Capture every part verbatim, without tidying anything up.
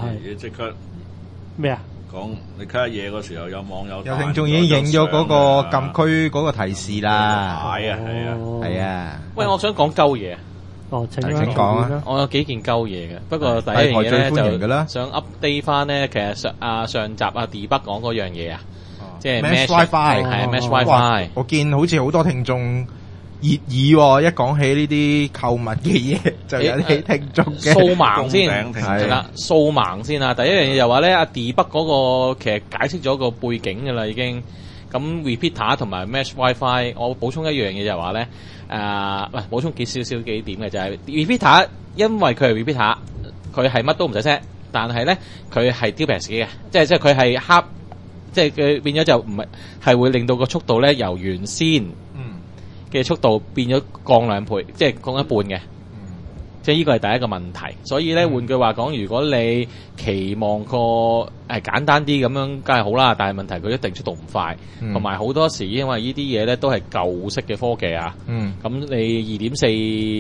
你即刻咩啊？ 講你睇下嘢嗰時候，有網友有聽眾已經影咗嗰個禁區嗰個提示啦。 係啊係啊係啊。 喂，我想講鳩嘢。 哦，請請講啊！ 我有幾件鳩嘢嘅，不過第一樣嘢咧就想 update 翻咧，其實上啊上集啊 D 北講嗰樣嘢啊，即係 Mesh WiFi 係啊 Mesh WiFi。 我見好似好多聽眾熱議喎，一講起呢啲購物嘅嘢，就有啲聽眾嘅掃盲先係啦，掃盲先啊！第一樣嘢就話咧，阿 D 北嗰個其實解釋咗個背景㗎啦，已經咁 repeater 同埋 Mesh WiFi，我補充一樣嘢就係話咧。誒，喂、呃，補充幾少少幾點嘅就係、是、repeater， 因為佢係 repeater， 佢係乜都唔使 set，但係咧佢係 duplex 嘅，即係即係佢係黑，即係佢變咗就唔係係會令到個速度咧由原先嘅速度變咗降兩倍，即係降一半嘅。即係呢個係第一個問題，所以咧換句話講，如果你期望個誒簡單啲咁樣，梗係好啦。但係問題佢一定速度唔快，同埋好多時因為呢啲嘢咧都係舊式嘅科技啊。嗯，咁你二點四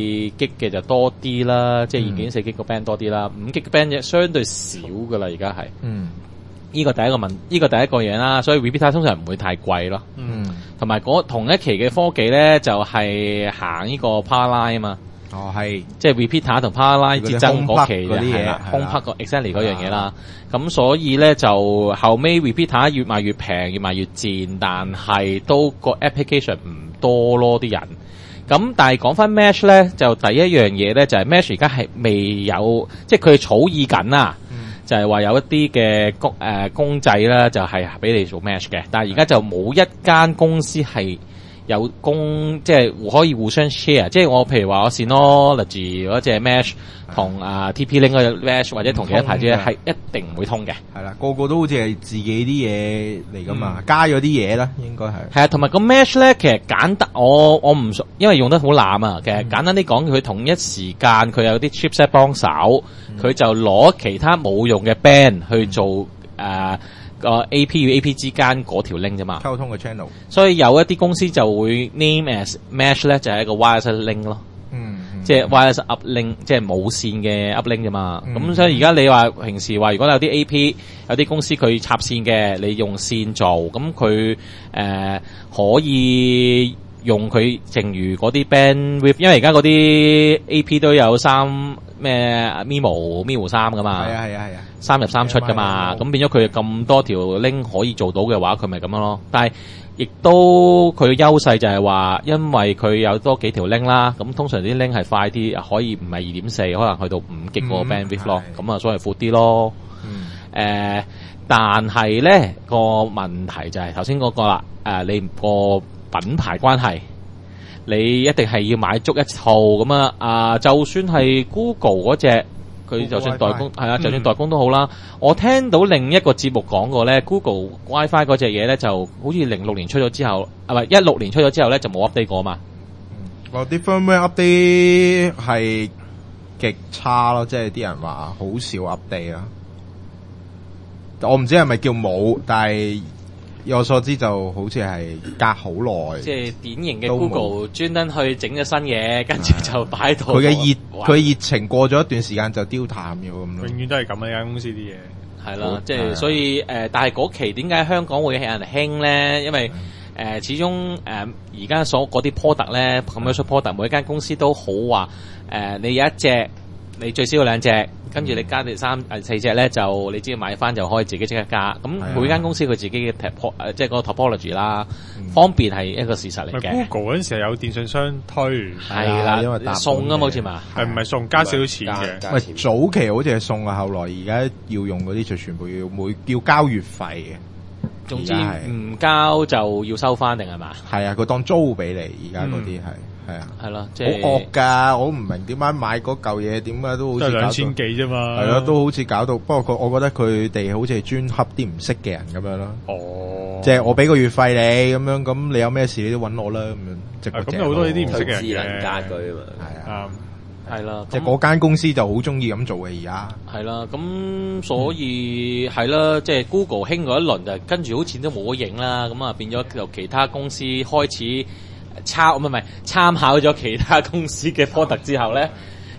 G 嘅就多啲啦，即係二點四 G 個 band 多啲啦，五 G 嘅 band 相對少噶啦，而家係。嗯，呢個第一個問，呢個第一個嘢啦，所以 repeater 通常唔會太貴咯。嗯，同埋嗰同一期嘅科技咧就係行呢個 power line 啊嘛。 哦，係， 即係 repeater 同 power line 節爭嗰期嗰啲嘢，home plug 個 exactly 嗰樣嘢啦。咁所以咧就後尾 repeater 越賣越平，越賣越賤，但係都個 application 唔多咯啲人。咁但係講翻 mesh 咧，就第一樣嘢咧就係 mesh 而家係未有，即係佢草擬緊啊。嗯、就係話有一啲嘅公誒公仔啦，就係俾你做 mesh 嘅，但係而家就冇一間公司係。有公即係可以互相 share， 即係我譬如話我 Synology 嗰隻 mesh 同啊 T P Link 嗰隻 mesh 或者同其他牌子係一定唔會通嘅。 係啦，個個都好似係自己啲嘢嚟噶嘛，嗯、加咗啲嘢啦，應該係。係啊，同埋個 mesh 咧，其實簡單，我我唔熟，因為用得好濫啊。其實簡單啲講，佢同一時間佢有啲 chipset 幫手，佢、嗯、就攞其他冇用嘅 band 去做誒。嗯呃個 A P 與 A P 之間嗰條 link 啫嘛， 溝通嘅 channel， 所以有一啲公司就會 name as mesh 咧，就係一個 wireless link 咯，嗯，嗯即係 wireless uplink，即係冇線嘅 uplink 啫嘛。咁、嗯、所以而家你話平時話，如果有啲 A P， 有啲公司佢插線嘅，你用線做，咁佢誒可以用佢，正如嗰啲 bandwidth， 因為而家嗰啲 A P 都有三咩 Mimo Mimo 三噶嘛，係啊係啊係啊。三入三出噶嘛，咁變咗佢咁多條 link 可以做到嘅話，佢咪咁樣咯。但係亦都佢嘅優勢就係話，因為佢有多幾條 link 啦，咁通常啲 link 係快啲，可以唔係二點四，可能去到五 G 個 bandwidth 咯，咁啊所謂闊啲咯。嗯，誒，但係咧個問題就係頭先嗰個啦，誒，你個品牌關係，你一定係要買足一套咁啊，啊，就算係 Google 嗰隻。佢就算代工係啊，就算代工都好啦。嗯、我聽到另一個節目講過咧 ，Google WiFi 嗰隻嘢咧，就好似零六年出咗之後，啊唔係一六年出咗之後咧，就冇 update 過嘛。 我啲 firmware update 係極差咯，即係啲人話好少 update 啊。我唔知係咪叫冇，但係以我所知就好似係隔好耐。 即係典型嘅 Google 專登去整咗新嘢，跟住就擺到佢嘅熱，佢熱情過咗一段時間就丟淡咗咁咯。 永遠都係咁啊！呢間公司啲嘢係啦，即係所以誒、呃，但係嗰期點解香港會有人興咧？因為誒、呃，始終誒而家所嗰啲 product 咧，commercial product 每一間公司都好話誒、呃，你有一隻。你最少有兩隻，跟住你加第三、誒四隻咧，就你只要買翻就可以自己即刻加。咁每間公司佢自己嘅 top 誒，即係嗰個 topology 啦，嗯、方便係一個事實嚟嘅。 Google 嗰陣時係有電信商推， 係啦，因為送啊，好似嘛， 係唔係送加少少錢嘅？ 喂，早期好似係送啊，後來而家要用嗰啲就全部要每要交月費嘅。 總之唔交就要收翻定係嘛？ 係啊，佢當租俾你，而家嗰啲係。係啊， 係咯，即係好惡噶！我唔明點解買嗰嚿嘢，點解都好似搞到兩千幾啫嘛。 係咯，都好似搞到。不過佢，我覺得佢哋好似係專恰啲唔識嘅人咁樣咯。哦，即係我俾個月費你咁樣，咁你有咩事你都揾我啦咁樣。 咁有好多呢啲唔識嘅人嘅。 智能家居啊嘛。 係啊， 係啦， 即係嗰間公司就好中意咁做嘅而家。 係啦，咁所以係啦，即係 Google 興嗰一輪就跟住好似都冇咗影啦，咁啊變咗由其他公司開始。抄唔係唔係參考咗其他公司嘅 product 之後咧，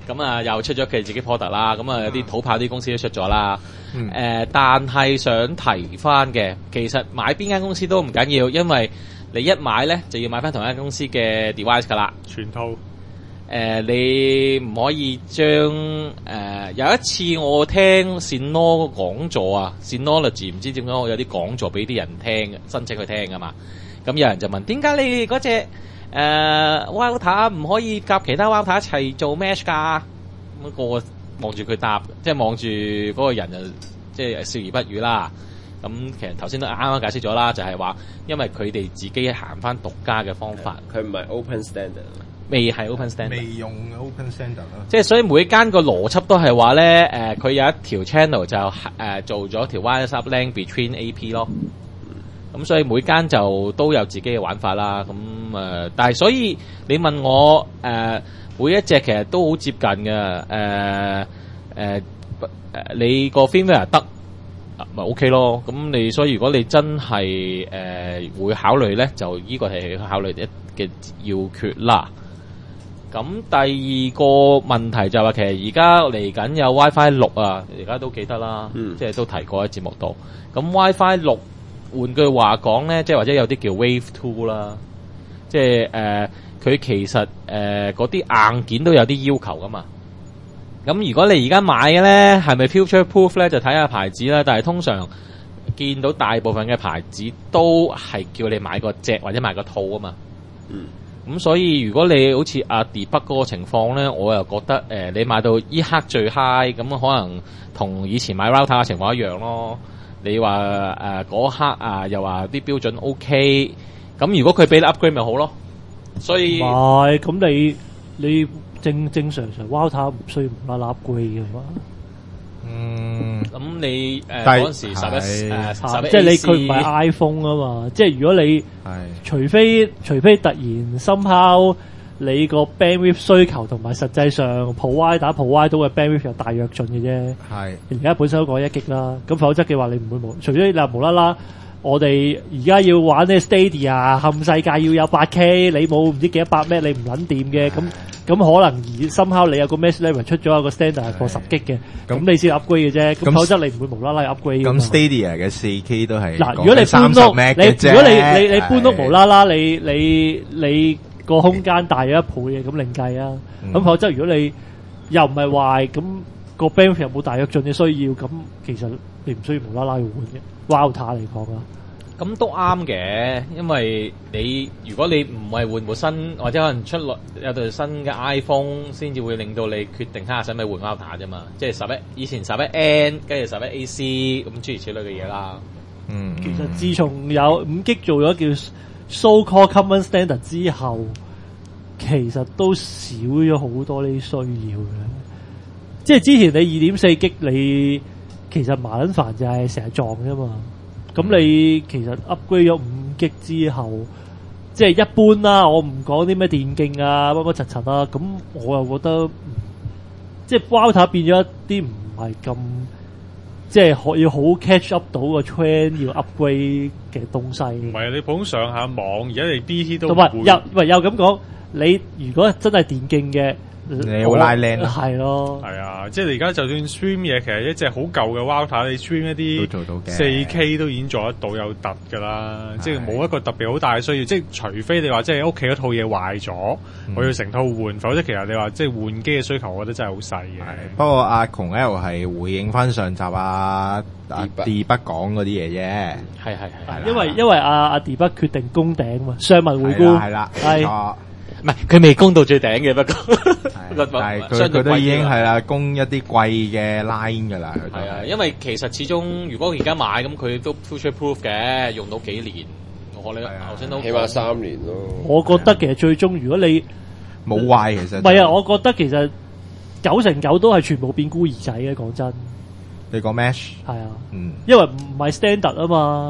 咁啊又出咗佢自己 product 啦，咁啊有啲土炮啲公司都出咗啦。誒、 嗯呃，但係想提翻嘅，其實買邊間公司都唔緊要，因為你一買咧就要買翻同一間公司嘅 device 噶啦。 全套。 誒、呃，你唔可以將誒、呃、有一次我聽 Synology 講座啊 ，Synology 唔知點解我有啲講座俾啲人聽，申請去聽噶嘛。咁有人就問點解你嗰隻誒 Router 唔可以夾其他 Router 一齊做 Mesh 㗎？咁、那個望住佢答，即係望住嗰個人就即係笑而不語啦。咁其實頭先都啱啱解釋咗啦，就係、是、話因為佢哋自己行翻獨家嘅方法， 佢唔係 open standard。 未係 open standard， 未用 open standard 啦。 即係所以每間個邏輯都係話咧，誒、呃、佢有一條 channel 就誒、呃、做咗條 wireless uplink between A P 咯。咁所以每間就都有自己嘅玩法啦。咁誒、呃，但係所以你問我誒、呃、每一隻其實都好接近嘅。誒、呃、誒、呃、你個 firmware 得咪 OK 咯。咁你所以如果你真係誒、呃、會考慮咧，就呢個係考慮一嘅要訣啦。咁第二個問題就係話，其實而家嚟緊有 WiFi 六啊，而家都記得啦， 嗯、 即係都提過喺節目度。咁 WiFi 六換句話講咧，即係或者有啲叫 Wave Two 啦，即係誒佢其實誒嗰啲硬件都有啲要求噶嘛。咁如果你而家買嘅咧，係咪 Future Proof 咧？就睇下牌子啦。但係通常見到大部分嘅牌子都係叫你買個隻或者買個套啊嘛。 嗯。 咁所以如果你好似阿 D 北嗰個情況咧，我又覺得誒、呃、你買到依刻最 high，咁可能同以前買 router 嘅情況一樣咯。你話誒嗰刻啊，又話啲標準 OK，咁如果佢俾你 upgrade 咪好咯。所以唔係咁你你正正常常 router 唔需要無啦啦 upgrade 嘅嘛。 嗯， 咁你誒但係嗰陣時十一誒十一即係你佢唔係 iPhone 啊嘛，即係如果你係除非除非突然深拋你個 bandwidth 需求同埋實際上 provide 打 provide 到嘅 bandwidth 有大躍進嘅啫。 係而家本身都講一 G 啦，咁否則嘅話你唔會無，除非你無啦啦，我哋而家要玩呢 Stadia 冚世界要有八 K， 你冇唔知幾多百 M 你唔撚掂嘅咁。咁可能而深刻你有個 mesh level 出咗有個 standard 係 for 十 G 嘅，咁你先 upgrade 嘅啫。咁否則你唔會無啦啦 upgrade。 咁 Stadia 嘅四 K 都係嗱，如果你搬屋，你如果你你你搬屋無啦啦，你你你個空間大咗一倍嘅，咁另計啊。咁否則如果你又唔係壞，咁個 bandwidth 又冇大躍進嘅需要，咁其實你唔需要無啦啦要換嘅。router 嚟講啊。 咁都啱嘅，因為你如果你唔係換部新，或者可能出落有對新嘅 iPhone，先至會令到你決定睇下使唔使換 router 啫嘛。即係十一以前十一 N， 跟住十一 A C 咁諸如此類嘅嘢啦。 嗯，其實自從有五 G 做咗叫 so-called common standard 之後，其實都少咗好多呢啲需要嘅。即係之前你二點四 G 你其實麻撚煩就係成日撞啫嘛。咁你其實 upgrade 咗五 G 之後，即係一般啦。我唔講啲咩電競啊，乜乜柒柒啦。咁我又覺得，即係 router 變咗一啲唔係咁，即係可要好 catch up 到個 trend 要 upgrade 嘅東西。 唔係你普通上下網，而家你 B T 都同埋又喂又咁講，你如果真係電競嘅。 你好拉靚啦， 係咯， 係啊，即係你而家就算 stream 嘢，其實一隻好舊嘅 router，你 stream 一啲都做到嘅四 K 都已經做得到有突㗎啦，即係冇一個特別好大嘅需要，即係除非你話即係屋企嗰套嘢壞咗， 嗯、 我要成套換，否則其實你話即係換機嘅需求，我覺得真係好細嘅。 不過阿窮 L 係回應翻上集啊阿 D 北講嗰啲嘢啫， 係係係， 因為因為阿阿 D 北決定攻頂嘛，上文回顧係啦， 係。 唔係佢未攻到最頂嘅，不過但係佢佢都已經係啦，供一啲貴嘅 line 㗎啦。 係啊，因為其實始終如果而家買咁，佢都 future proof 嘅，用到幾年。我你頭先都起碼三年咯。 我覺得其實最終如果你冇壞，其實唔係啊，我覺得其實九成九都係全部變孤兒仔嘅。講真， 你講 mesh 係啊， 嗯， 因為唔係 standard 啊嘛。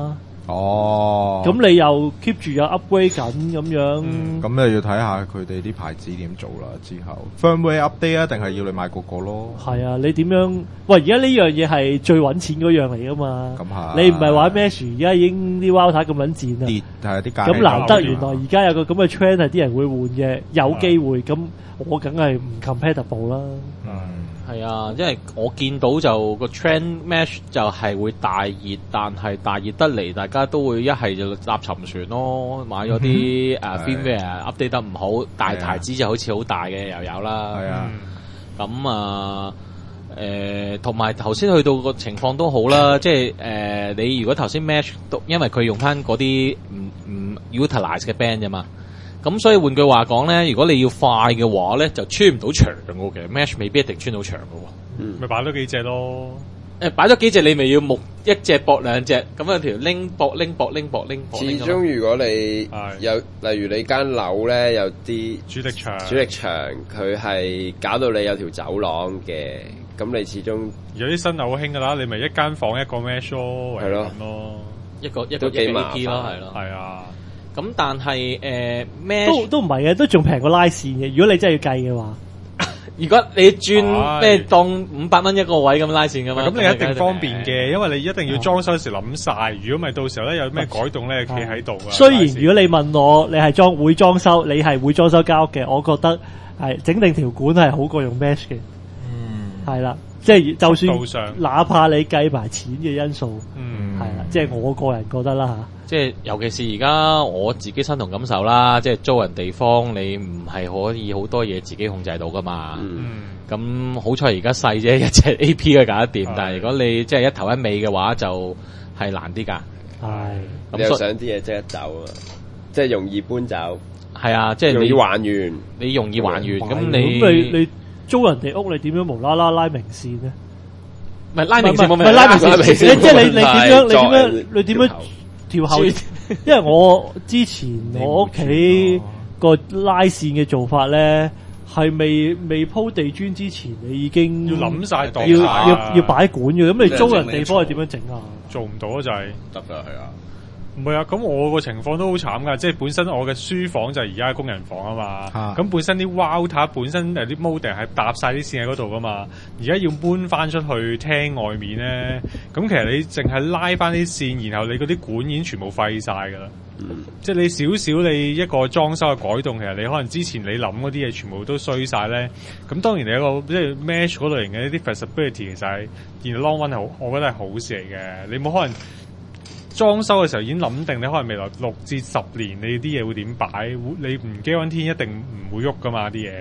哦， 咁你又 keep 住有 upgrade 緊咁樣， 咁你要睇下佢哋啲牌子點做啦。之後 firmware update 啊，定係要你買個個咯？ 係啊，你點樣？喂，而家呢樣嘢係最揾錢嗰樣嚟噶嘛？ 咁係你唔係玩 Mesh，而家已經啲 router 咁撚賤跌啦。 係啲價咁難得原來而家有個咁嘅 trend 係啲人會換嘅，有機會咁我梗係唔 compatible 啦。 係啊，因為我見到就個 trend mesh 就係會大熱，但係大熱得嚟，大家都會一係就搭沉船咯，買咗啲誒 firmware update 得唔好，大牌子就好似好大嘅又有啦。 係啊， 咁啊誒，同埋頭先去到個情況都好啦，即係誒、呃、你如果頭先 mesh 都，因為佢用翻嗰啲唔唔 utilize 嘅 band 啫嘛。咁所以換句話講咧，如果你要快嘅話咧，就穿唔到牆嘅，其實 Mesh 未必一定穿到牆嘅喎。 嗯，咪擺多幾隻咯。 誒，擺咗幾隻你咪要木一隻駁兩隻，咁樣條拎駁拎駁拎駁拎。 始終如果你有，例如你間樓咧有啲主力牆， 主力牆佢係搞到你有條走廊嘅，咁你始終有啲新樓好興噶啦，你咪一間房一個 Mesh 咯，係咯， 一個一個一個 A P 咯，係咯， 係啊。 咁但係誒咩都都唔係嘅，都仲平過拉線嘅。如果你真係要計嘅話， 如果你轉咩當五百蚊一個位咁拉線嘅嘛， 咁你一定方便嘅，因為你一定要裝修時諗晒。如果唔係到時候咧有咩改動咧，企喺度啊。 雖然如果你問我，你係裝會裝修，你係會裝修間屋嘅，我覺得係整定條管係好過用 mesh 嘅。嗯，係啦，即係就算哪怕你計埋錢嘅因素，嗯，係啦，即係我個人覺得啦嚇。 即係尤其是而家我自己身同感受啦，即係租人地方你唔係可以好多嘢自己控制到噶嘛。咁、嗯、好彩而家細啫，一隻 A P 嘅搞得掂。嗯、但係如果你即係一頭一尾嘅話，就係難啲㗎。 係，你又想啲嘢即刻走啊，即係容易搬走。 係啊，即係容易還原， 你容易還原。咁你咁你你租人哋屋，你點樣無啦啦拉明線咧？ 唔係拉明線，唔係拉明線，即係你你點樣？你點樣？你點樣？條後，因為我之前我屋企個拉線嘅做法咧，係未未鋪地磚之前，你已經要諗晒檔， 要要要擺管嘅。咁你租人地方係點樣整啊？ 做唔到就係得㗎，係啊。 唔係啊，咁我個情況都好慘噶，即係本身我嘅書房就係而家工人房啊嘛，咁、啊、本身啲 router 本身誒啲 modem 係搭晒啲線喺嗰度噶嘛，而家要搬翻出去廳外面咧，咁其實你淨係拉翻啲線，然後你嗰啲管已經全部廢晒噶啦，嗯、即係你少少你一個裝修嘅改動，其實你可能之前你諗嗰啲嘢全部都衰晒咧，咁當然你一個即係 mesh 嗰類型嘅一啲 flexibility 其實係 in the long run 係好，我覺得係好事嚟嘅，你冇可能。裝修嘅時候已經諗定，你可能未來六至十年你啲嘢會點擺，你唔驚揾天一定唔會喐噶嘛啲嘢。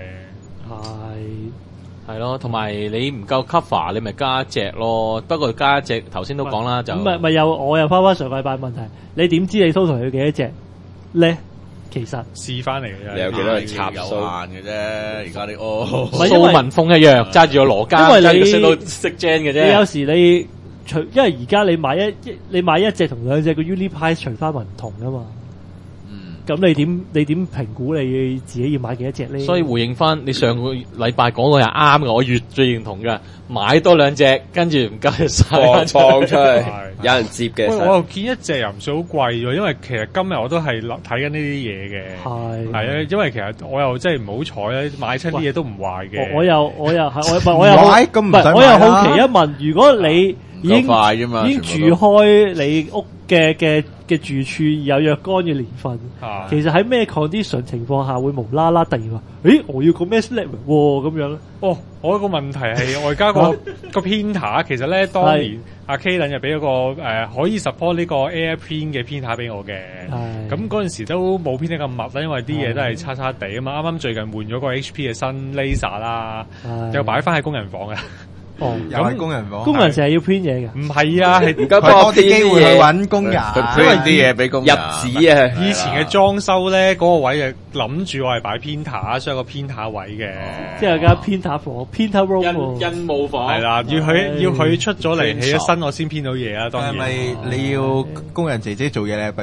係係咯，同埋你唔夠 cover，你咪加一隻咯。不過加一隻頭先都講啦，就咪咪又我又翻翻上禮拜問題，你點知你 total 要幾多隻咧？其實試翻嚟嘅， 你有幾多人插有限嘅啫。而家你哦， 蘇文峰一樣揸住個羅家， 因為你識到識 gen 嘅啫。 你有時你。除，因為而家你買一你買一隻同兩隻個 unit price 除翻咪唔同噶嘛，嗯，咁你點你點評估你自己要買幾多隻咧？ 所以回應翻你上個禮拜講個係啱嘅，我越最認同嘅，買多兩隻，跟住唔夠就放放出去，有人接嘅。 我又見一隻又唔算好貴喎，因為其實今日我都係睇緊呢啲嘢嘅，係係啊，因為其實我又真係唔好彩咧，買親啲嘢都唔壞嘅。 我又我又係我我又好咁唔使我又好奇一問，如果你已經快啫嘛， 已經住開你屋嘅嘅嘅住處有若干嘅年份，啊、其實喺咩 condition 情況下會無啦啦突然話，誒我要個 mesh level 喎咁樣咧？ 哦，我一個問題係我而家個個 printer 其實咧當年阿 K 倫就俾咗個誒、呃、可以 support 呢個 AirPrint 嘅 printer 俾我嘅，咁嗰陣時都冇編得咁密啦，因為啲嘢都係差差地啊嘛。啱啱最近換咗個 H P 嘅新 laser 啦，又擺翻喺工人房嘅。 哦，又喺工人房， 工人成日要編嘢嘅， 唔係啊，係而家多啲機會去揾工人， 因為啲嘢俾工人入紙啊。 以前嘅裝修咧，嗰、那個位就諗住我係擺 printer，所以有個 printer 位嘅， 即係有間 printer 房 ，printer room， 印印務房係啦，要佢要佢出咗嚟起咗身，我先編到嘢啊。當然， 係咪你要工人姐姐做嘢咧？咪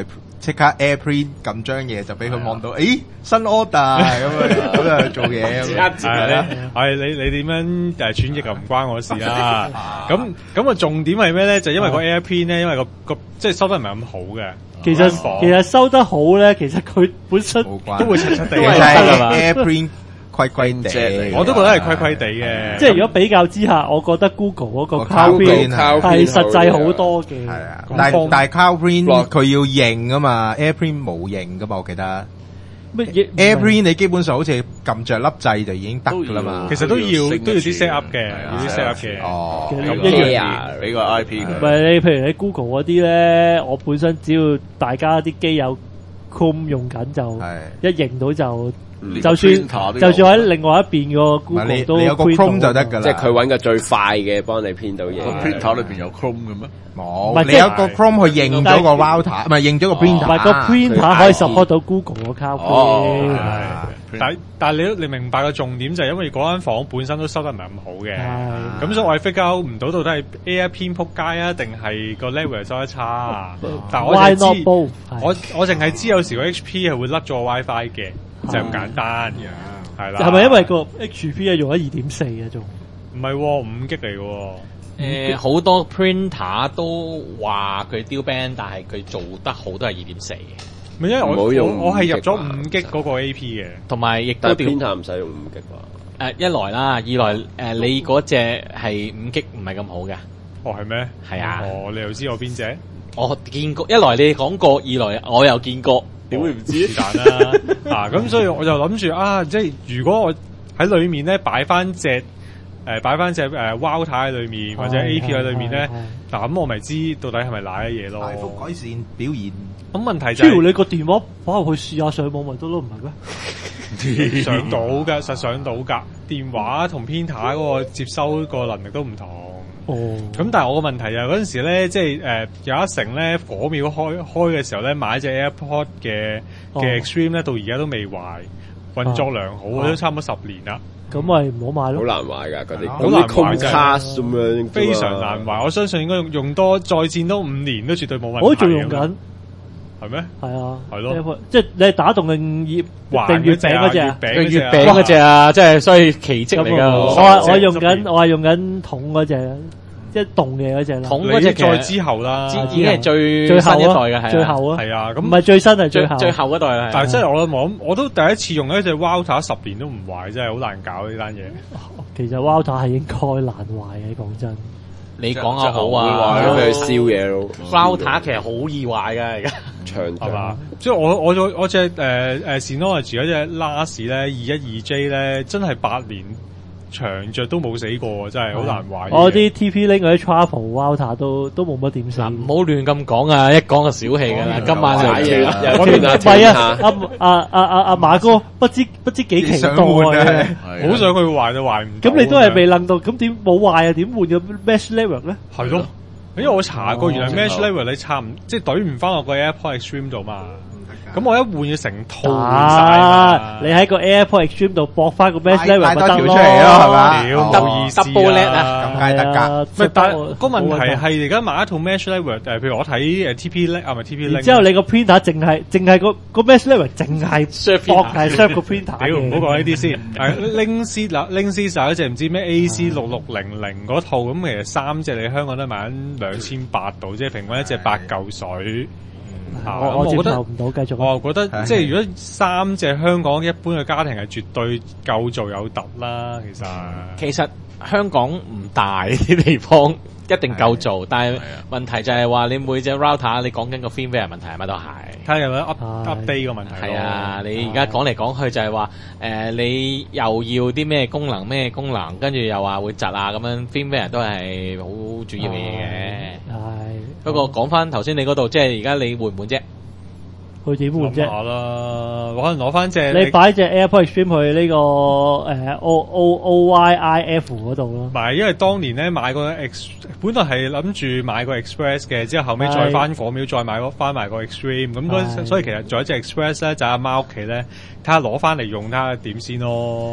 即刻 AirPrint 撳張嘢就俾佢望到，誒新 order 咁啊咁啊做嘢咁啊， 係咧，係你你點樣誒轉譯啊？唔關我事啦。咁咁啊重點係咩咧？就因為個 AirPrint 咧，因為個個即係收得唔係咁好嘅。 其實其實收得好咧，其實佢本身都會柒柒地嘅，係嘛 AirPrint。虧虧地， 我都覺得係虧虧地嘅。 即係如果比較之下，我覺得 Google 嗰個 Cloudprint 係實際好多嘅。係啊， 但係但係 Cloudprint 佢要認啊嘛 ，AirPrint 冇認噶嘛，我記得。乜嘢 AirPrint 你基本上好似撳着粒掣就已經得噶啦嘛。 其實都要都要啲 set up 嘅，要啲 set up 嘅。 哦， 一樣嘢俾個 I P。 唔係你譬如你 Google 嗰啲咧，我本身只要大家啲機有 Chrome 用緊就一認到就。就算就算喺另外一邊個 Google 都有個 Chrome 就得噶啦， 即係佢揾個最快嘅幫你編到嘢。 個 printer 裏邊有 Chrome 嘅咩？ 冇，你有個 Chrome 去認咗個 router，唔係認咗個 printer， 唔係個 printer 可以 support 到 Google 個 Cloudprint。 但但係你你明白個重點就係因為嗰間房本身都收得唔係咁好嘅，咁所以我係 figure out唔到到底係 AirPrint 撲街啊，定係個 level 收得差啊？但係我淨係知我我淨係知有時個 H P 係會甩咗個 WiFi 嘅。就咁簡單嘅，係啦。 係咪因為個 H P 係用咗二點四啊？仲唔係五 G 嚟嘅？ 誒，好多 printer 都話佢 dual band，但係佢做得好都係二點四嘅。 唔係因為我我我係入咗五 G 嗰個 A P 嘅， 同埋亦都 printer 唔使用五 G 啩？ 誒，一來啦，二來誒，你嗰隻係五 G 唔係咁好嘅。 哦，係咩？ 係啊。 哦，你又知我邊隻？ 我見過，一來你講過，二來我又見過。 點會唔知？是但啦，啊咁所以我就諗住啊，即係如果我喺裏面咧擺翻隻誒擺翻隻誒 router 喺裏面或者 A P 喺裏面咧，嗱咁我咪知到底係咪賴嘅嘢咯。 大幅改善表現。 咁問題就係， 只要你個電話擺入去試下上網咪得咯，唔係咩？上到㗎，實上到㗎。電話同 printer 嗰個接收個能力都唔同。哦，咁但係我個問題就係嗰陣時咧，即係誒有一成咧火秒開開嘅時候咧，買隻 AirPod 嘅嘅 Extreme 咧，到而家都未壞，運作良好，都差唔多十年啦。 咁咪唔好買咯。 好難壞㗎嗰啲， 好難壞真係咁樣， 非常難壞。我相信應該用用多再戰多五年都絕對冇問題。 我都仲用緊， 係咩？ 係啊， 係咯， 即係你係打動定月定月餅嗰隻啊？ 月餅嗰隻啊，即係所以奇蹟嚟㗎。 我我用緊我係用緊桶嗰隻。即係凍嘅嗰隻啦， 桶嗰隻再之後啦， 已經係最最新一代嘅，係最後啊， 係啊，咁唔係最新係最後最後嗰代啦。 但係真係我諗，我都第一次用一隻 router 十年都唔壞，真係好難搞呢單嘢。 其實 router 係應該難壞嘅，講真。 你講下好啊， 咁佢燒嘢咯。 router 其實好易壞㗎，而家長係嘛？即係我我我隻誒誒 Synology 嗰隻 Last 咧二一二 J 咧，真係八年。長着都冇死過，真係好難壞。 我啲 T P-Link 嗰啲 Travel Router 都都冇乜點死。 唔好亂咁講啊！一講就小氣噶啦，今晚就嘢啦。 唔係啊，阿阿阿阿阿馬哥不知不知幾期待啊！ 好想佢壞都壞唔到。 咁你都係未諗到，咁點冇壞啊？點換咗 Mesh Network 咧？ 係咯，因為我查過，原來 Mesh Network 你插唔即係懟唔翻落個 AirPod Extreme 度嘛。咁我一換要成套換晒， 你喺個 AirPod Extreme 度駁翻個 Mesh Level 咪得出嚟咯，係嘛？ 冇意思啊， 咁解得㗎。 唔係，但係個問題係而家買一套 Mesh Level，誒，譬如我睇誒 T P Link 啊，咪 T P Link。 之後你個 printer 淨係淨係個個 Mesh Level 淨係駁係 serve 個 printer。 屌，唔好講呢啲先。誒 Linksys 嗱 Linksys 有一隻唔知咩 A C 六六零零嗰套，咁其實三隻你香港都買緊兩千八度，即係平均一隻八嚿水。 我我接受唔到，繼續。 我覺得即係如果三隻香港一般嘅家庭係絕對夠做有突啦，其實。 其實香港唔大啲地方一定夠做，但係問題就係話你每隻 router 你講緊個 firmware 問題係咪都係？睇下有冇 up update 個問題。係啊，你而家講嚟講去就係話誒，你又要啲咩功能咩功能，跟住又話會窒啊咁樣 firmware 都係好主要嘅嘢嘅。係。不過講翻頭先你嗰度，即係而家你換唔換啫？ 佢點換啫？ 下啦，可能攞翻隻你擺隻 AirPod Extreme 去呢個誒 O O O Y I F 嗰度咯。 唔係，因為當年咧買個 X，本來係諗住買個 Express 嘅，之後後尾再翻火廟再買翻埋個 Extreme，咁所以其實仲有一隻 Express 咧，就阿媽屋企咧睇下攞翻嚟用，睇下點先咯。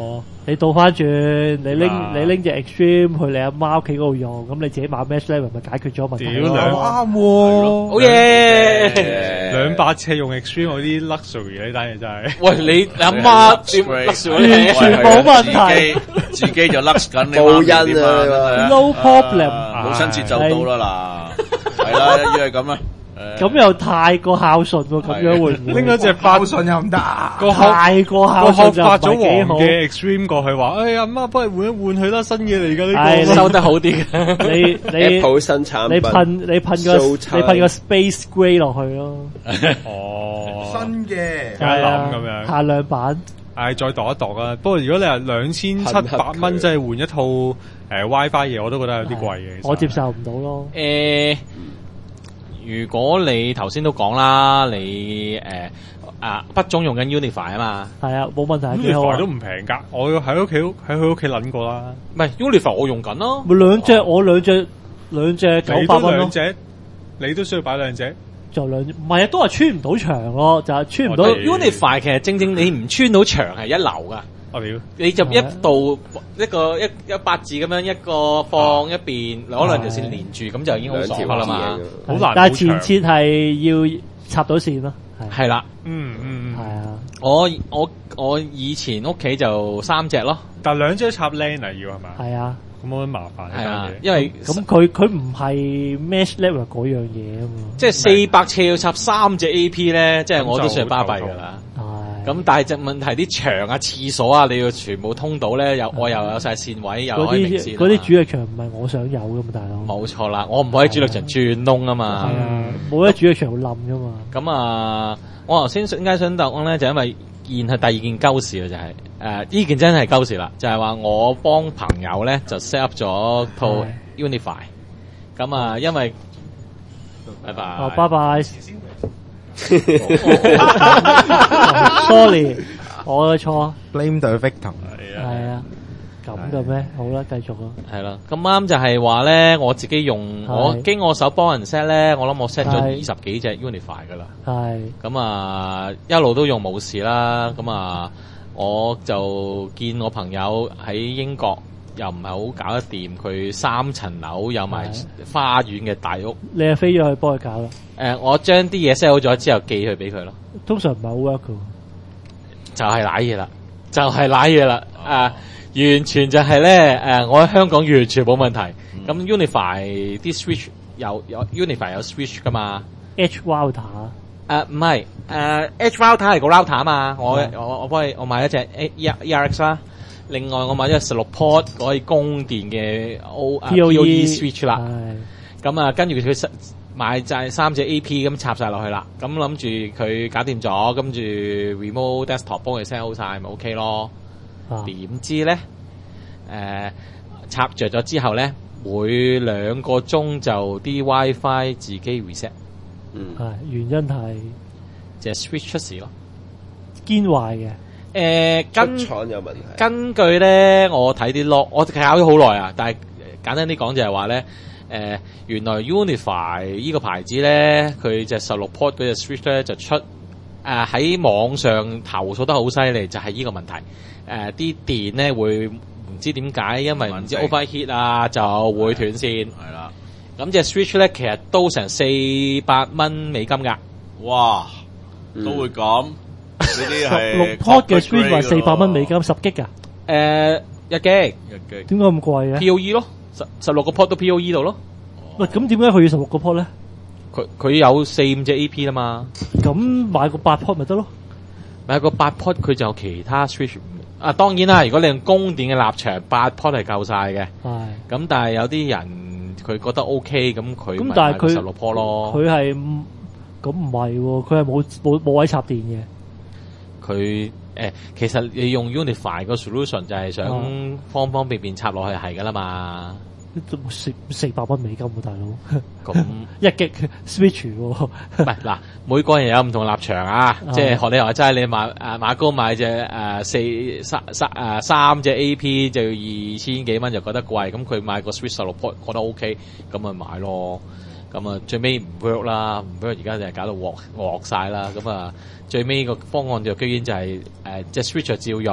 你倒翻轉，你拎啊你拎隻 Extreme 去你阿媽屋企嗰度用，咁你自己買 Mesh Level 咪解決咗問題咯。 屌兩啱喎， 好嘢！ 兩百尺用 Extreme 嗰啲 luxury 呢單嘢真係。 喂，你你阿媽點 luxury 完全冇問題， 自己自己就 lux 緊你報媽咪恩啊 ，no problem。 母親節就到啦嗱，係啦，一於係咁啦。 咁又太過孝順喎，咁樣會唔會拎咗隻發孝順又唔得， 個殼太過孝個順就唔殼發咗係幾好黃。嘅 Extreme 過去話，哎呀，阿媽幫你換一換佢啦，新嘢嚟㗎唉呢個。 收得好啲嘅。 你你 Apple 新產品， 你噴你噴個 Showtime 你噴個 Space Grey 落去咯， 哦， 新嘅。 梗係諗咁樣限量版。 唉，再度一度啊！不過如果你係兩千七百蚊，即係換一套誒 WiFi 嘢，我都覺得有啲貴嘅。其實我接受唔到咯。 誒，如果你頭先都講啦，你誒啊不中用緊 Unify 啊嘛， 係啊，冇問題，幾好 Unify 啊都。唔平㗎，我喺屋企喺佢屋企撚過啦。 唔係 Unify 我用緊咯。 咪兩隻，我兩隻兩隻九你百蚊咯， 都兩隻，你都需要擺兩隻。 就兩隻，唔係啊，都係穿唔到牆咯，就係穿唔到我。哋 Unify 其實正正你唔穿到牆係一流噶， 我屌， 你就一度一個一一百字咁樣一個放一邊攞兩條線連住，咁就已經好爽噶啦嘛。 好難。 但係前設係要插到線咯，係係啦， 嗯嗯嗯， 係啊， 我我我以前屋企就三隻咯， 但兩張插 LAN 啊要係嘛？ 係啊。 咁好麻煩係啊呢， 因為咁佢佢唔係 Mesh Level 嗰樣嘢啊嘛。 即係四百尺要插三隻 A P 咧，即係我都算係巴閉噶啦。 係。 咁但係隻問題啲牆啊、廁所啊，你要全部通到咧，又我又有晒線位，又嗰可以明線啊嘛。 啲嗰啲主力牆唔係我想有噶嘛，大佬。 冇錯啦，我唔可以主力牆轉窿啊嘛。 係啊，冇得主力牆會冧噶嘛。 咁啊，我頭先點解想答咧，就因為現係第二件鳩事啦，就係誒呢件真係鳩事啦，就係話我幫朋友咧就 set up 咗套 Unify，咁啊，因為拜拜， 哦，拜拜。Sorry，我嘅錯。 blame the victim。 係啊，咁嘅咩？好啦，繼續啦。 係啦，咁啱就係話咧，我自己用係我經我手幫人 set 咧，我諗我 set 咗二係十幾隻 Unify 噶啦。 係咁啊，一路都用冇事啦。咁啊，我就見我朋友喺英國又唔係好搞得掂，佢三層樓有埋花園嘅大屋。 你係飛咗去幫佢搞啦。 誒、我將啲嘢 set 好咗之後寄去俾佢咯， 通常唔係好 work 噶。 就係賴嘢啦，就係賴嘢啦。啊，完全就係咧誒，我喺香港完全冇問題。咁、Unify 啲 switch 有有 Unify 有 switch 噶嘛？ H router 誒唔係誒 H router 係個 router 啊嘛，我我我幫你我買一隻 E R X 啦，另外我買咗十六 port 可以供電嘅 O P O E switch 啦， 係咁啊跟住佢買晒三隻 A P 咁插晒落去啦，咁諗住佢搞掂咗，跟住 remote desktop 幫佢 set 好晒咪 OK 咯， 啊點知咧誒插着咗之後咧，每兩個鐘就啲 WiFi 自己 reset。 嗯， 係原因係就係 switch 出事咯。 堅壞嘅。 誒、根出廠有問題。 根據咧，我睇啲 log，我搞咗好耐啊。但係簡單啲講就係話咧，誒、原來 Unify 呢個牌子咧，佢隻十六 port 嗰隻 switch 咧就出誒喺、網上投訴得好犀利，就係、是、呢個問題。誒、啲電咧會唔知點解，因為唔知 overheat 啊，就會斷線。 係啦， 咁隻 switch 咧其實都成四百蚊美金㗎。 哇，都會咁，呢啲係六 port 嘅 switch 話四百蚊美金，十 G 㗎。 誒、一 G 一機， 點解咁貴嘅？ P O E 咯，十十六個 port 都 P O E 度咯。 喂，咁點解佢要十六個 port 咧？ 佢佢有四五隻 A P 啦嘛， 咁買個八 port 咪得咯？ 買個八 port 佢就有其他 switch。啊，當然啦，如果你用供電嘅立場，八 port 係夠晒嘅。 係。 咁但係有啲人佢覺得 OK，咁佢咁但係佢十六 port 咯。 佢係咁唔係喎，佢係冇冇冇位插電嘅。 佢誒其實你用 Unify 個 solution 就係想方方便便插落去係噶啦嘛。 四四百蚊美金喎，大佬。 咁一擊 switch 喎。 唔係嗱，每個人有唔同立場啊，即係學你話齋，你買誒馬高買隻誒四三三誒三隻 A P 就要二千幾蚊就覺得貴，咁佢買個 switch 十六 port 覺得 OK，咁咪買咯。咁啊最尾唔 work 啦，唔 work 而家就係搞到鑊鑊曬啦。咁啊最尾個方案就居然就係誒隻 switch 照用，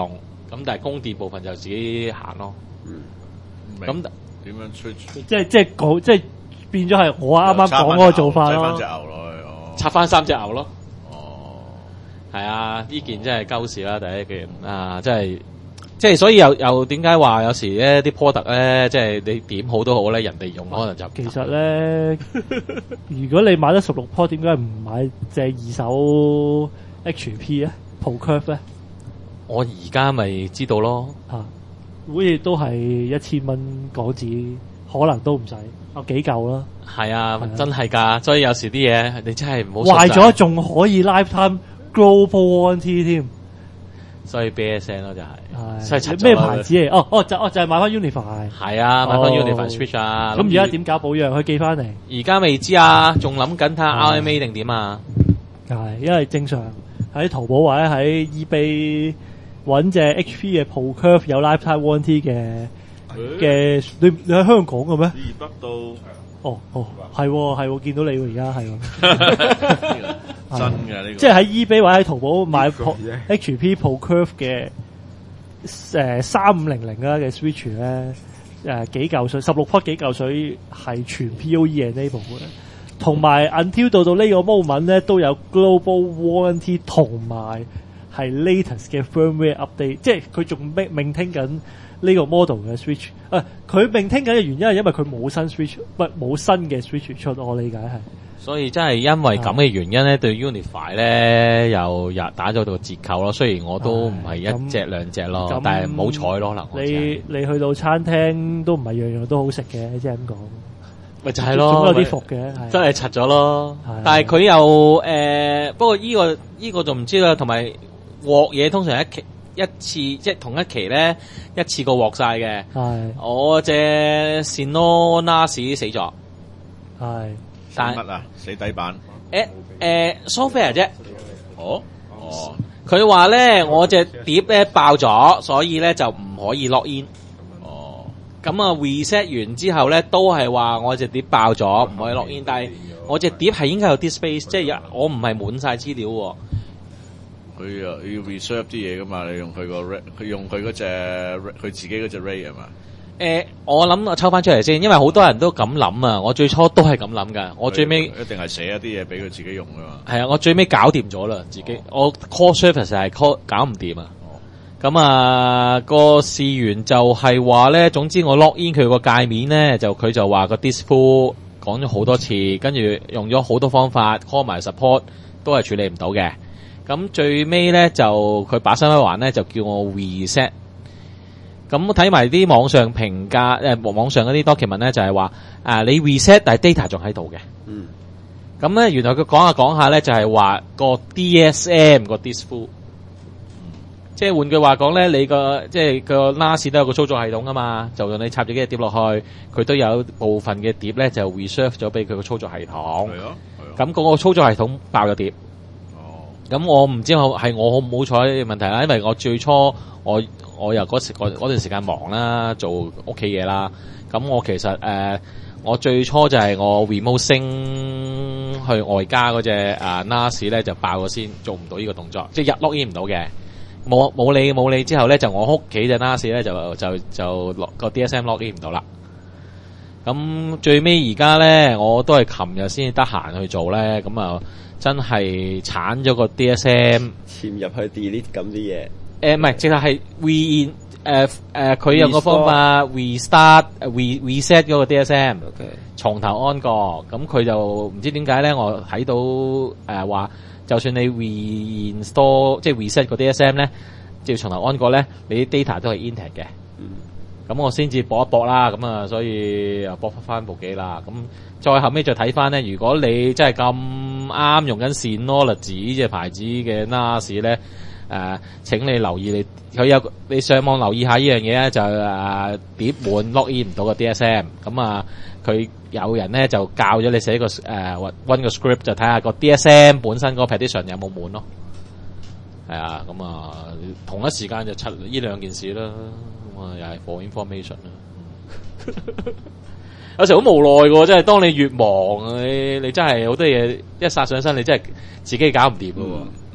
咁但係供電部分就自己行咯。 嗯， 咁點樣 switch？ 即係即係講即係變咗係我啱啱講嗰個做法咯。 擠翻隻牛落去，哦， 插翻三隻牛咯。 哦， 係啊，呢件真係鳩事啦，第一件啊，真係。即係所以又又點解話有時咧啲 product 咧，即係你點好都好咧，人哋用可能就其實咧，如果你買得十六 port，點解唔買隻二手 H P 啊 Pro Curve 咧？ 我而家咪知道咯， 嚇、啊，好似都係一千蚊港紙，可能都唔使，有幾嚿啦。 係啊， 係啊真係㗎，所以有時啲嘢你真係唔好壞咗仲可以 lifetime global warranty 添。 所以啤聲咯就係、所以拆咗咩牌子嚟？哦哦就哦就係買翻 Unify。 係啊，買翻哦 Unify Switch 啊。 咁而家點搞保養？佢寄翻嚟。 而家未知啊，仲諗緊睇下 R M A 定點啊。 係，因為正常喺淘寶或者喺 eBay 揾隻 H P 嘅 Pro Curve 有 lifetime warranty 嘅嘅，你你喺香港嘅咩？ 二北到哦哦，係喎係喎，見到你喎而家係喎。 真嘅呢個， 即係喺 eBay 或者喺淘寶買呢個啫 H P Pro Curve 嘅誒三五零零啦嘅 Switch 咧，誒幾嚿水，十六 port 幾嚿水係全 P O E enable 嘅，同埋 until 到到呢個 moment 咧都有 global warranty 同埋係 latest 嘅 firmware update，即係佢仲 maintain 緊呢個 model 嘅 Switch。誒佢 maintain 緊嘅原因係因為佢冇新 Switch，唔係冇新嘅 Switch 出，我理解係。 所以真係因為咁嘅原因咧，對 Unify 咧又又打咗個折扣咯。雖然我都唔係一隻兩隻咯，但係冇彩咯嗱。 你你去到餐廳都唔係樣樣都好食嘅，即係咁講。 咪就係咯， 總有啲伏嘅， 真係柒咗咯。 係但係佢又誒、呃，不過依、呢個依、呢個就唔知啦。同埋鑊嘢通常一期一次即係同一期咧一次過鑊晒嘅。 係我隻 Sino Nas 死咗。 係。 但乜啊？死底板？ 誒誒 software 啫。 哦哦， 佢話咧，我隻碟咧爆咗，所以咧就唔可以 lock in。 哦， 咁啊 reset 完之後咧，都係話我隻碟爆咗，唔可以 lock in。但係我隻碟係應該有啲 space，即係我唔係滿晒資料喎。 佢啊要 reserve 啲嘢噶嘛？你用佢個 ray，佢用佢嗰隻佢自己嗰隻 ray 係嘛？ 誒、呃，我諗我抽翻出嚟先，因為好多人都咁諗啊。我最初都係咁諗噶，我最尾一定係寫一啲嘢俾佢自己用噶嘛。 係啊，我最尾搞掂咗啦，自己、哦、我 call service 係 call 搞唔掂啊。咁、哦、啊，個試員就係話咧，總之我 log in 佢個界面咧，就佢就話個 display 講咗好多次，跟住用咗好多方法 call 埋 support 都係處理唔到嘅。咁最尾咧就佢把心一橫咧，就叫我 reset。咁睇埋啲網上評價，誒、呃、網上嗰啲 document 咧就係話，啊你 reset 但係 data 仲喺度嘅。嗯。咁咧原來佢講下講下咧就係話個 D S M 個 display，即係換句話講咧，你個即係個 N A S 都有個操作系統噶嘛，就用你插咗幾隻碟落去，佢都有部分嘅碟咧就 reserve 咗俾佢個操作系統。係啊。咁嗰個操作系統爆咗碟。咁我唔知我係我好唔好彩嘅問題啦，因為我最初我我由嗰時嗰段時間忙啦，做屋企嘢啦。咁我其實誒、呃、我最初就係我 remote 升去外家嗰隻啊 N A S 咧就爆咗先，做唔到呢個動作，即係入 login 唔到嘅。冇冇理冇理之後咧，就我屋企隻 N A S 咧就就就落個 D S M login 唔到啦。咁最尾而家咧，我都係琴日先得閒去做咧，咁啊。真係鏟咗個 D S M， 潛入去 delete 咁啲嘢。 誒唔係，直頭係 re 誒誒，佢有個方法 restart re reset 嗰個 D S M， 從頭安過。咁佢就唔知點解咧，我睇到誒話、呃，就算你 reinstall 即係 reset 個 D S M 咧，即係從頭安過咧，你啲 data 都係 intact 嘅。咁、嗯、我先至搏一搏啦，咁啊，所以又搏翻翻部機啦。咁再後尾再睇翻咧，如果你真係咁啱用緊 Synology 呢隻牌子嘅 N A S 咧，誒、呃，請你留意你佢有你上網留意下呢樣嘢咧，就誒、呃、碟滿 login 唔到個 D S M， 咁啊，佢有人咧就教咗你寫個誒 run 個 script 就睇下個 D S M 本身個 partition 有冇滿咯。係啊，咁啊同一時間就出呢兩件事啦，咁啊又係 for information 啦。有時好無奈嘅，真係當你越忙，你你真係好多嘢一殺上身，你真係自己搞唔掂嘅。 唔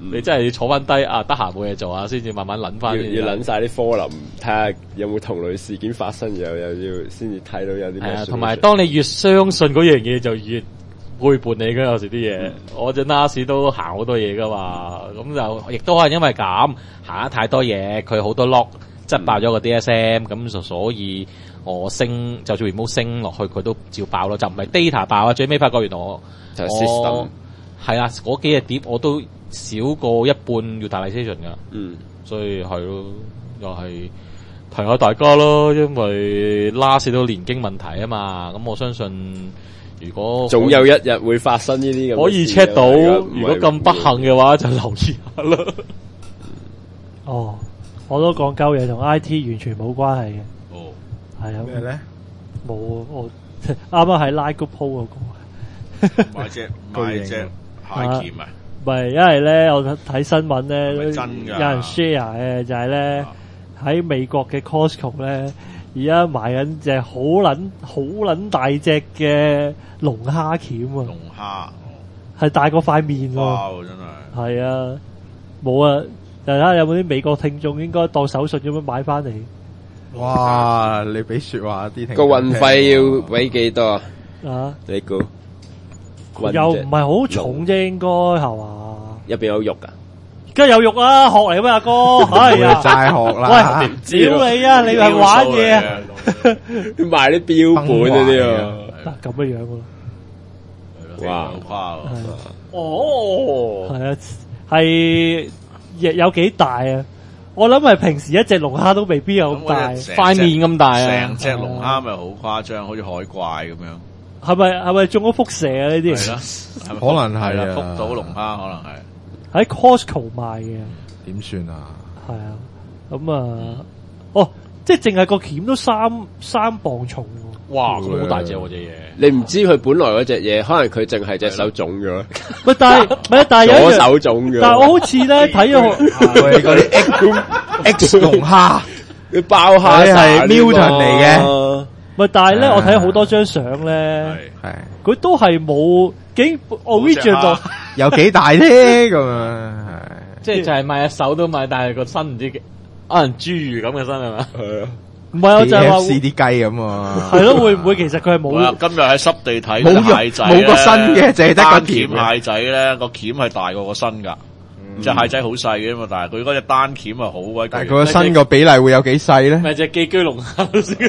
你真係要坐翻低啊，得閒冇嘢做啊，先至慢慢諗翻。 要要諗晒啲科林，睇下有冇同類事件發生，然後又要先至睇到有啲咩。 係啊，同埋當你越相信嗰樣嘢，就越背叛你噶。有時啲嘢，嗯、我隻 N A S 都行好多嘢噶嘛，咁就亦都係因為咁行得太多嘢，佢好多 lock 執爆咗個 D S M，咁就所以我升就算 remote 升落去，佢都照爆咯，就唔係 data 爆啊。最尾發覺原來我就係 system 係啊，嗰幾隻碟我都少過一半 utilization 噶，嗯，所以係咯，又係提下大家咯，因為 last 都年經問題啊嘛，咁我相信如果總有一日會發生呢啲咁， 可以 check 到，如果咁不幸嘅話，就留意下啦。 哦，我都講鳩嘢，同 I T 完全冇關係嘅。 哦， 係啊。 咩咧？ 冇，我啱啱喺拉谷鋪嗰個買隻買隻蟹鉗啊！ 唔係，因為咧，我睇新聞咧， 係咪真㗎？ 有人 share 嘅就係咧喺美國嘅 Costco 咧，而家賣緊隻好撚好撚大隻嘅龍蝦鉗啊！ 龍蝦係大過塊面喎！ 哇！真係係啊，冇啊！就睇下有冇啲美國聽眾應該當手信咁樣買翻嚟。 哇！你俾說話啲聽個運費要俾幾多啊？ 啊！ 你估？ 又唔係好重啫，應該係嘛？ 入邊有肉噶？ 梗係有肉啦，學嚟咩阿哥？係啊， 齋學啦！ 喂，屌你啊！你係玩嘢啊？ 賣啲標本嗰啲啊？ 嗱咁嘅樣喎。 哇！ 好誇哦， 係啊，係有幾大啊？我諗係平時一隻龍蝦都未必有咁大， 塊面咁大啊！ 成隻龍蝦咪好誇張，好似海怪咁樣。 係咪係咪中咗輻射啊？呢啲係啦， 可能係啦， 啊， 福島龍蝦可能係喺 Costco 賣嘅。 點算啊？ 係啊，咁啊，哦，即係淨係個鉗都三三磅重喎。 哇，咁好大隻喎隻嘢。 你唔知佢本來嗰隻嘢，可能佢淨係隻手腫咗。 喂，但係唔係，但係有左手腫咗。 但係我好似咧睇咗嗰啲 X X 龍蝦， 佢爆蝦係 Milton 嚟嘅。 喂，但係咧，我睇好多張相咧， 係佢都係冇幾 original， 有幾大啫咁啊！ 即係就係賣隻手都賣，但係個身唔知可能侏儒咁嘅身係嘛？ 係啊。 唔係，我就係話試啲雞咁啊！ 係咯，會唔會其實佢係冇？ 今日喺濕地睇冇蟹仔， 冇個身嘅，淨係得個單鉗鉗蟹仔咧，個鉗係大過個身㗎。隻蟹仔好細嘅嘛，但係佢嗰隻單鉗係好鬼。 但係佢個身個比例會有幾細咧？ 咪隻寄居龍蝦先。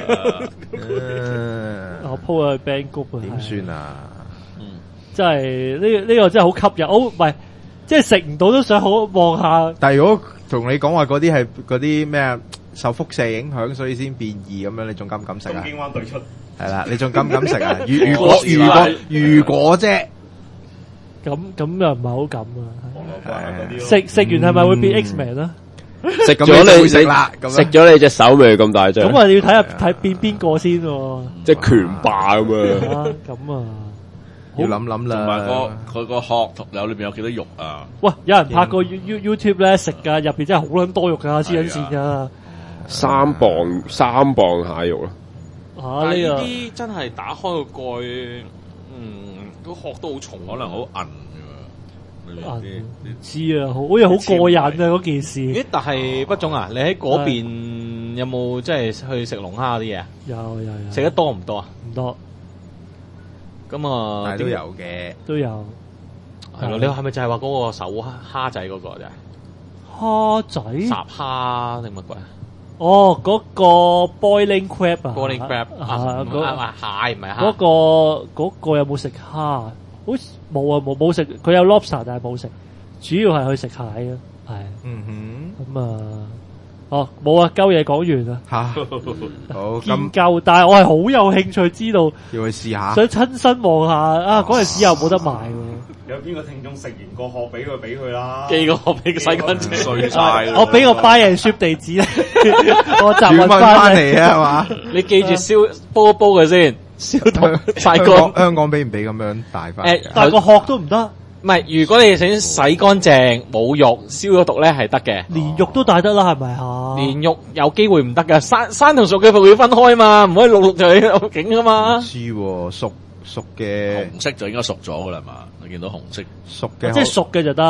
我 po 去 Band Group 啊！ 點算啊？ 嗯，真係呢呢個真係好吸引，好唔係即係食唔到都想好望下。 但係如果同你講話嗰啲係嗰啲咩啊，受輻射影響，所以先變異咁樣，你仲敢唔敢食啊？ 東京灣對出係啦，你仲敢唔敢食啊？如如果如果如果啫， 咁咁又唔係好敢啊！食食完係咪會變 X-Man 啊？ 食咗你食啦，食咗你隻手咪咁大隻。 咁啊要睇下睇變邊個先喎？ 即係拳霸咁啊！ 咁啊， 要諗諗啦。 同埋個佢個殼同有裏邊有幾多肉啊？ 喂，有人拍過 You YouTube 咧食噶，入邊真係好撚多肉噶，黐緊線噶。 三磅三磅蟹肉咯。 啊，呢個啲真係打開個蓋，嗯，個殼都好重， 可能好韌。 啊，唔知啊，好好似好過癮啊嗰件事。 咦？但係不總啊，你喺嗰邊有冇即係去食龍蝦啲嘢啊？ 有有有。 食得多唔多啊？ 唔多。 咁啊， 都有嘅， 都有。 係咯，你係咪就係話嗰個手蝦蝦仔嗰個啫？ 蝦仔？ 雜蝦定乜鬼啊？ 哦，嗰個 boiling crab 啊 ，boiling crab 啊，嗰蟹唔係蝦。 嗰個嗰個有冇食蝦？好似冇啊，冇冇食，佢有 lobster 但係冇食，主要係去食蟹啊，係， 嗯哼， 咁啊，哦，冇啊，鳩嘢講完啦， 吓，好見夠，但係我係好有興趣知道， 要去試下， 想親身望下啊，嗰陣時又冇得賣喎。 有邊個聽眾食完個殼俾佢俾佢啦？ 寄個殼俾佢洗乾淨， 碎晒。 我俾個 buy and ship 地址咧，我集運翻嚟啊，係嘛？ 你記住燒煲一煲佢先。消毒晒乾， 香港俾唔俾咁樣帶翻？ 誒， 但係個殼都唔得。 唔係，如果你想洗乾淨冇肉，消咗毒咧係得嘅。 連肉都帶得啦，係咪啊？ 連肉有機會唔得㗎，生生同熟嘅會分開嘛，唔可以綠綠就有景㗎嘛。 唔知喎，熟熟嘅紅色就應該熟咗㗎啦嘛，你見到紅色熟嘅， 即係熟嘅就得。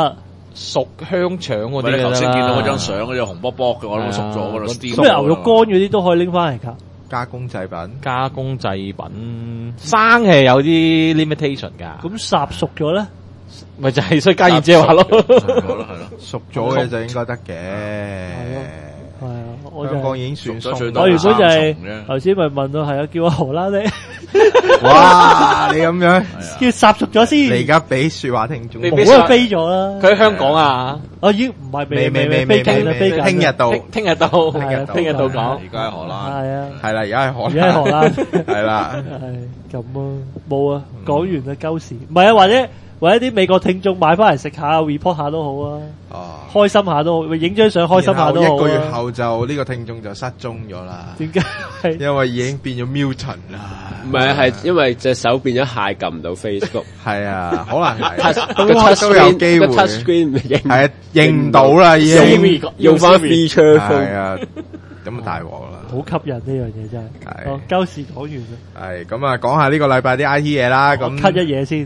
熟香腸嗰啲你頭先見到嗰張相嗰嗰隻紅卜卜嘅，我諗熟咗嗰度。 咁你牛肉乾嗰啲都可以拎翻嚟㗎。 加工製品， 加工製品生係有啲 limitation 㗎。 咁烚熟咗咧， 咪就係所以家燕姐話咯， 係咯， 熟咗嘅就應該得嘅。 係啊，我就香港已經算熟咗。 我原本就係頭先咪問到係啊，叫阿荷蘭你。 哇！你咁樣叫烚熟咗先。 你而家俾說話聽眾， 冇啊飛咗啦。 佢喺香港啊， 我已經唔係未未未飛緊啦，飛緊。 聽日到， 聽日到，聽日到講。 而家喺荷蘭。 係啊。 係啦，而家喺荷蘭。 而家喺荷蘭。 係啦。 係咁啊，冇啊，講完啦，鳩時。唔係啊，或者或者啲美國聽眾買翻嚟食下 report 下都好啊。哦。開心下都好，影張相開心下都好。 一個月後就呢個聽眾就失蹤咗啦。 點解？ 因為已經變咗 Milton 啦。 唔係，係因為隻手變咗蟹撳唔到 Facebook。 係啊，可能係都都有機會。 個 touch screen 認係啊，認唔到啦，已經用翻 feature phone。 係啊，咁大鑊啦。 好吸引呢樣嘢真係。係。鳩時講完啦。 係咁啊，講下呢個禮拜啲 I T 嘢啦。咁 cut 一嘢先。